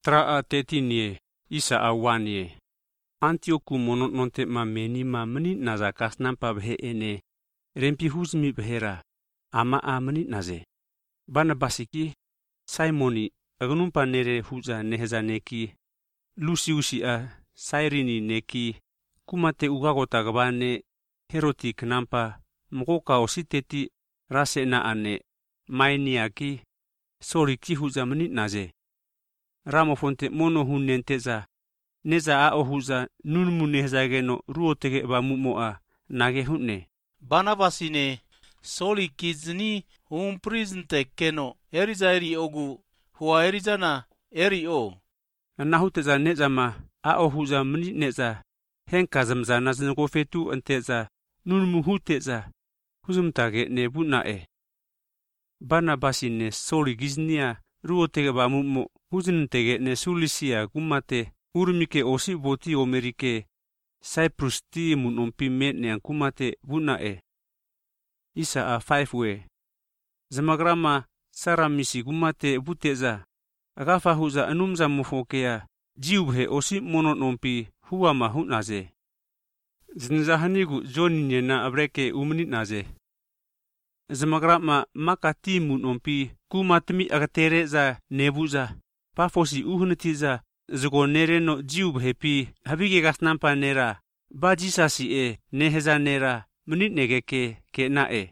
Tra a tetinie, isa awanie. Antioku monot nonte ma meni ma menit naza kas nampa behe ene. Rempi huzmi behera. Ama a menit naze. Bana basiki, Simoni, agunumpa nere huza neheza neki. Lusiusi a Sairini neki. Kumate ugagota gabane. Heroti kenampa. Mokoka ositeti rase na ane. Mainiaki. Sori ki huza menit naze. Ramo fonte mono hunenteza. Neza a ohuza nunmu neheza geno ruotege ba mumoa nage hunne. Banabasine soli kizni prison keno eriza eri ogu huwa erizana eri o. Nahuteza neza ma a ohuza mni neza. Henka zamza nazngo fetu anteza nunmu huteza. Huzumtage ne bunae. Banabasine soli giznia ruotege ba mumo. Huzintege ne sulisia kumate urmike osi boti omerike Cyprus ti munompi metne kumate bunae. Isa a 5 we. Zamagrama saramisi kumate buteza. Agafa huza anumza mufokea jiubhe osi mononompi huama hunaze. Zinzahanigu joninye na abreke umnit naze. Zamagrama makati munompi kumatmi agatereza nebuza. Pafosi uhunetiza zugo nereno jiubhepi habige gasnampa nera. Bajisasi neheza nera menit negeke ke nae.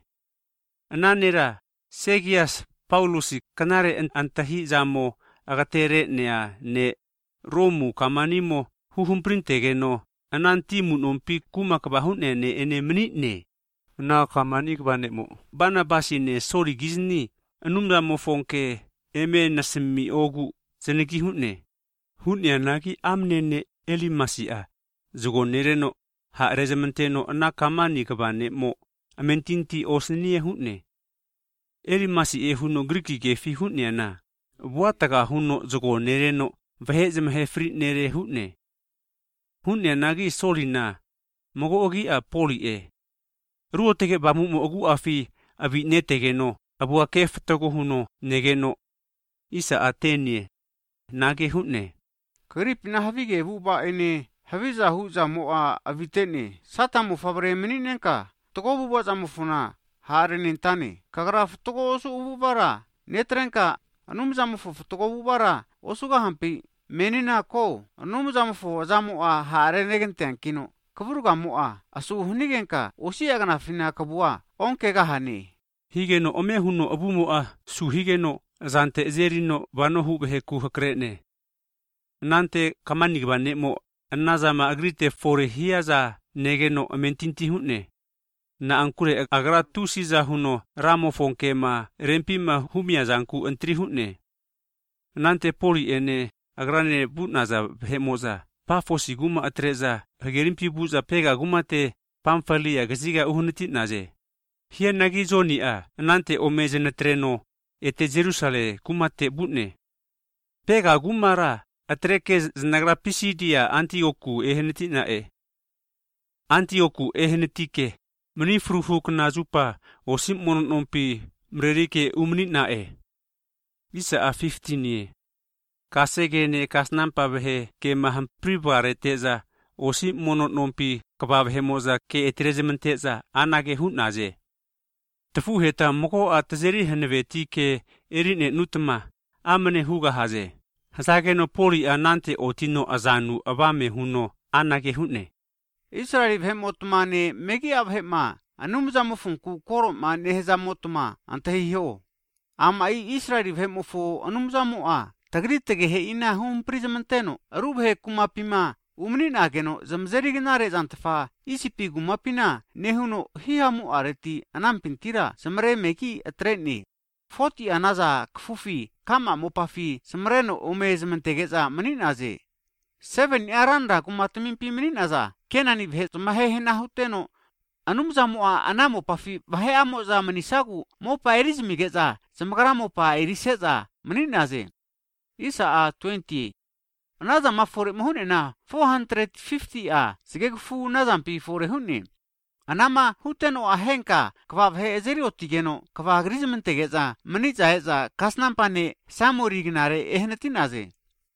Ananera Segias Paulusi kanare antahi zamo agatere nea ne Romu kamanimo huhumprintege ananti munompi kumakabahune ne ene menit ne. Na kamani kbanemo. Banabasi ne sori gizni anumda mofonke eme nasimi ogu zenegi hunne. Hunne anagi amnene Elimasia. Zugo nereno ha rezementeno anakamani kabane mo amentinti osnie hunne. Elimasi huno Griki gefi hunne ana. Buataga huno zugo nereno vahezem hefri nere hunne. Hunne anagi solina mogo ogi a poli Ruotege bamumo ogu afi abi netegeno abua keftogo huno negeno. Isa atenie nage hunne. Kerip na havige buba ene haviza huza moa avitene satamu fabre meninenka togo buba zamufuna harenintane kagraf togo osu ubara netrenka anumzamufu togo bubara osuga hampi menina ko anumzamufu zamoa harenegenten kino kaburuga moa asu hunigenka osi agana fina kabua onkega hane. Higeno ome huno abumoa su higeno zante zerino bano hubehe kuhakrene. Nante kamanigabane mo anazama agrite fore hiaza negeno amentinti hunne. Na ankure agra tusiza huno ramo fonkema rempima humia zanku antri hunne. Nante poli ene agrane bunaza hemoza pafosi guma atreza hagerimpi buza pega gumate pamfalia gaziga uhuniti naze. Hia nagi zoni nante omeze treno ete Jerusale kumate butne. Pega gumara atreke znagra pisidia Antioku eheneti nae. Antioku ehenetike menifruhuk nazupa osim mononompi mrerike umnit nae. Isa a 15 kasegene kasnampa behe ke maham pribare teza osim mononompi kababhe moza ke etrezementeza anage hunaze. Tefu heta moko a tazeri henveti ke erine nutma amane huga haze. Hazageno poli anante otino azanu abame huno anage hunne. Israeli vhemotmane megi abhema anumzamufunku koroma nehezamotma antahio. Amai Israeli vhemofu anumzamua tagritege he ina prizamenteno arubhe kumapima umninageno zamzeriginare zantfa isipi gumapina nehuno hihamu areti anampintira samre meki atreni. Foti anaza kfufi kama mopafi samreno omezmentegeza maninaze. 7 aranda kumatumimpi maninaza kenani bhet mahehena huteno anumzamua anamopafi baheamoza manisagu mopa erizmigeza samagara mopa eriseza maninaze. Isa a 20 Anaza mafore mahune na 450 sigegfu nazampi fore hunne. Anama huteno ahenka kvav he ezeriotigeno kvav grizmentegeza maniza heza kasnampane samorignare ehnetinaze.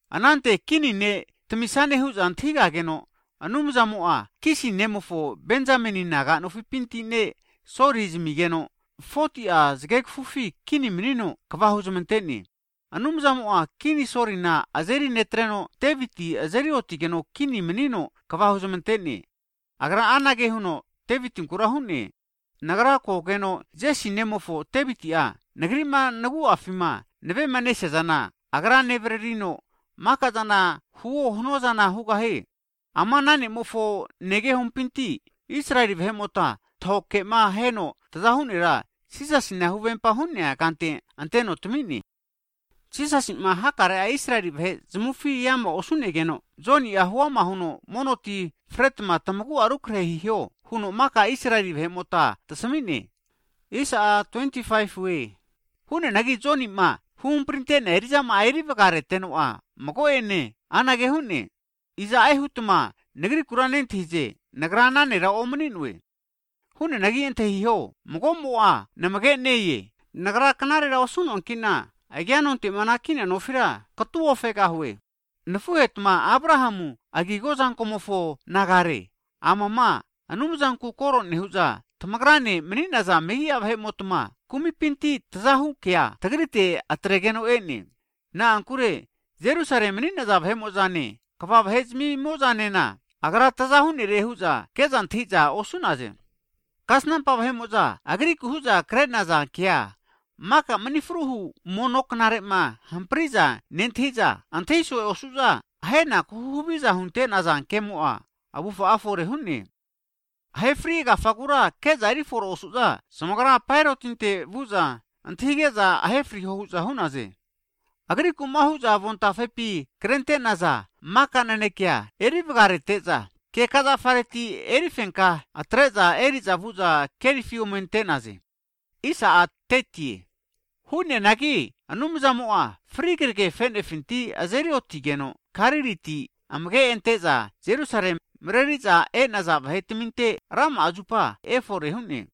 Anante kini ne temisane huzan thiga geno. Anumzamoa kisi nemofo Benjamini naga no fipinti ne sorizmi geno. 40 zgek fufi kini menino kavahuzmenteni. Anumzamoa kini sorina azeri netreno Teviti azeri otigeno kini menino kavahuzmenteni. Agra anage huno Tevitin kurahuni. Nagara ko geno jesi nemofo Teviti nagrima nagu afima neve manesha zana. Agra neverino maka zana huo huno zana hugahe. Ama nani mofo nege humpinti Israeli vehemota thoke ma heno tazahunira sisasina huvempa hunya kante anteno tumini. Sisasima hakare Israeli vehe zmufi yama osunegeno zoni ahuama huno monoti fretma tamagu arukre hio huno maka Israeli vehemota tasamini. Isa 25 we. Hune nagi zoni ma humprintene erizama airi vagare tenoa mago ene anage hune. Iza ehutma negri kuranen thije nagrana nera omninwe. Hune nagi ente hiho mogomoa namage neye nagra kanare ra osunon kina agyanon te manakina nofira katuo feka huwe. Nafuetma Abrahamu agigozan komofo nagare. Amama anumzanku koron nehuza tamagrane meninaza mehi abhemotma kumipinti tazahu kya tagrite atregeno eni. Na ankure Jerusalem meninaza abhemozane Kavab hezmi mozanena agra tazahun rehuza kezan thija osunaze. Kasnan pavhemoza agri kuhuza krenaza kya maka manifruhu monoknare ma hampriza nenthiza antheisho osuza hena kuhubiza hunte nazan kemua abufa afore hunni. Hefriga fagura kezari for osuza samagra pairotinte vuza anthigeza hefri hohuza hunaze. Agri kumahuza vonta fepi krente naza maka nanekia erivgare teza ke kaza fareti erifenka atreza eriza vuza kerifio mentenaze. Isa ateti hune nagi anumzamoa frigirge fenefinti azeriotigeno kaririti amge enteza Jerusalem mreriza naza vahetimente ram ajupa fore hune.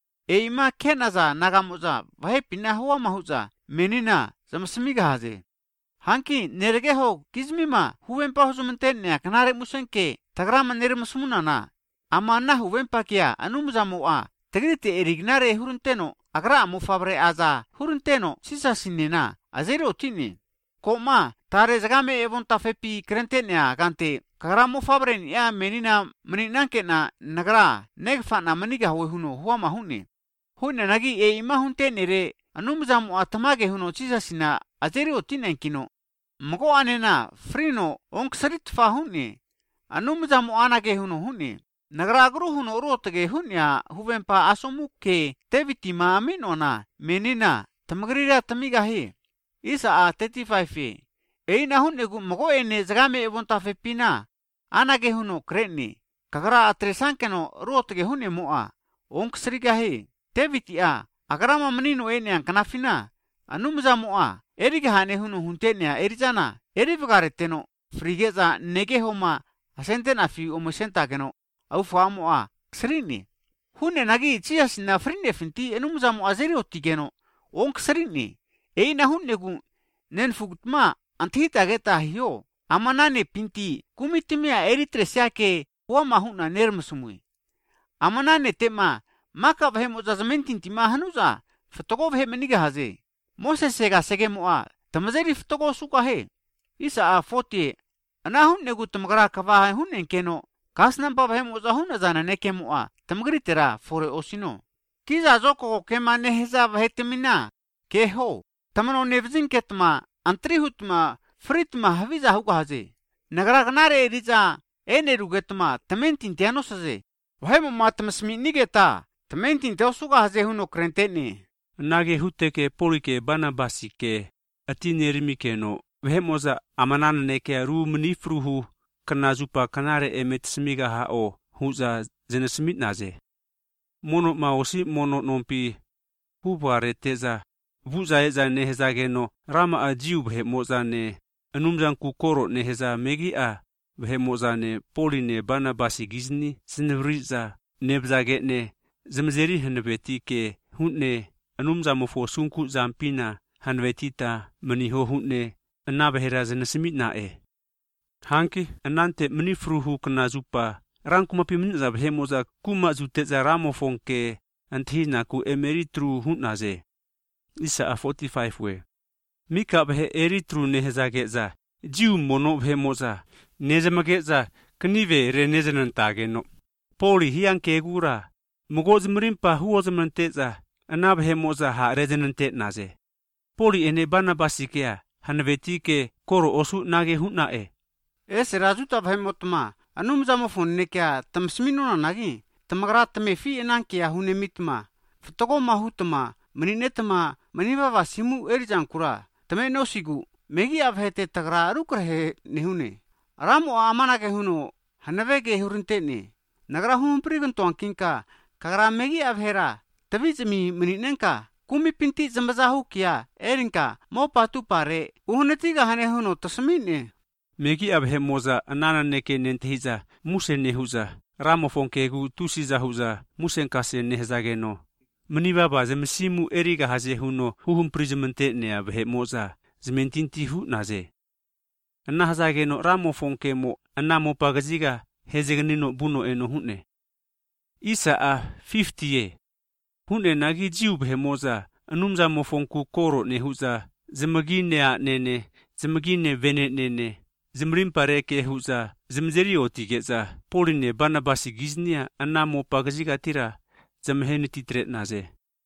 Ima kenaza nagamoza vahepina huwa mahuza menina zamasmiga haze. Hanki neregeho kizmima huwempa huzumantenne kanare musenke tagrama nermusmunana. Ama na huwempa kia anumzamoa tagrite erignare hurunteno agra mufabre aza hurunteno sisa sinena azere otini. Koma tare zagame evonta fepi krentenia gante kagra mufabren ya menina meninankena nagra negfana maniga huno huwa mahuni. Hune nagi ima huntenere anumzamoa tamage huno sisa sina azere otinenkino. Mago anena frino onksarit fahuni anumzamoa anage huno huni. Nagragru huno rotage hunya huwempa asomuke tevitima aminona menina tamagrira tamigahi. Isa 35 eina hunegu mago ene zagame evonta fepina anage huno kreni kagra atresankeno rotage hune moa onksrigahi tevitia agrama menino ene kanafina anumzamoa erigahane huno huntenia erizana erivgareteno frigeza negehoma asentena fi omesentageno au famoa ksrini. Hune nagi chiasina frine finti enumzamoa zeriotigeno onksrini. Eina hunnegu nenfugutma antita geta hio amanane pinti kumitimia eritresyake huama huna nermusumui. Amanane tema maka vahemo zazamentintima hanuza ftogo vahemeniga haze. Moses sega segemoa tamazeri ftogo suka he. Isa 40 ana hunnegu tamagra kavaha hunnenkeno kasnampa vahemo zahuna zana nekemoa tamagritera fore osino. Kiza zoko kemane heza vahetemina keho. Tamano nevzinketma antrihutma fritma haviza hugahaze. Nagragnare riza enerugetma tamentin tianosaze. Vahemo matmasmi nigeta tamentin teosugahaze huno krentene. Nage huteke polike banabasike atinerimikeno vehemoza amananeke rumnifruhu kanazupa kanare emetsmiga hao huza zenesmitnaze. Mono maosi mono nompi hubare teza vuza eza nehezageno rama ajiu behemozane anumzanku koro neheza megia behemozane poline banabasi gizni sinvriza nebzagene zemzeri henbetike hunne anumzamofo sunku zampina hanvetita maniho hunne anabahera zenesimit nae. Hanki anante menifruhu kena zupa rangkumapi menza behemoza kuma zuteza ramofonke anthina ku emeritru hunaze. Isa 45 we. Mika behe eritru nehezageza jiu mono behemoza nezamageza knive renezenantageno. Poli hianke gura mugozmrimpa huozmanteza anabehemoza ha rezenante naze. Poli ene Barnabasikea hanvetike koro osu nage hunae. Es rajuta behemotma anumzamo fonne kya tamsminuna nagi tamagrat me fi enankia hunemitma ftoko mahutma meninetma menibava simu erijankura tame nosigu megi abhete tagra rukrahe nehune ramo amana ke huno hanavege hurintene nagra hum priganton kinka kagra megi abhera tabizmi meninenka kumi pinti zambazahu kia erinka mo patu pare uhunetiga hane huno tasmine. Megi abhemoza anana neke nentehiza muse nehuza ramofonkegu tusiza huza musenkase nehzageno. Menibaba zemsimu eriga haze huno huhum prizmente ne abhemoza zementinti hu naze. Anahazageno ramofonkemo anamo pagaziga hezeganino buno eno hune. Isa a 50 ye. Hune nagi jiu behemoza anumza mofonku koro nehuza zemagine a nene zemagine vene nene. Zimrim pareke huza zimzeri otigeza Poline Barnabasi giznia anamo pagaziga tira zamheneti tret naze.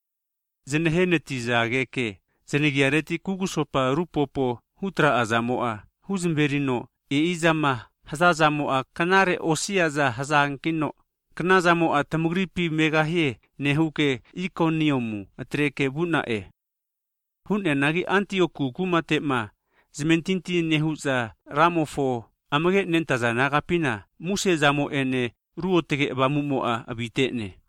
Zenheneti zageke zenegiareti kugusopa rupopo hutra azamoa huzimberino izama hazazamoa kanare osiaza hazankino knazamoa tamugripi megahie nehuke ikoniomu atreke bunae. Hunne nagi Antioku kumatema zementinti nehuza ramofo amage nentaza nagapina muse zamo ene ruotege bamumoa abitene.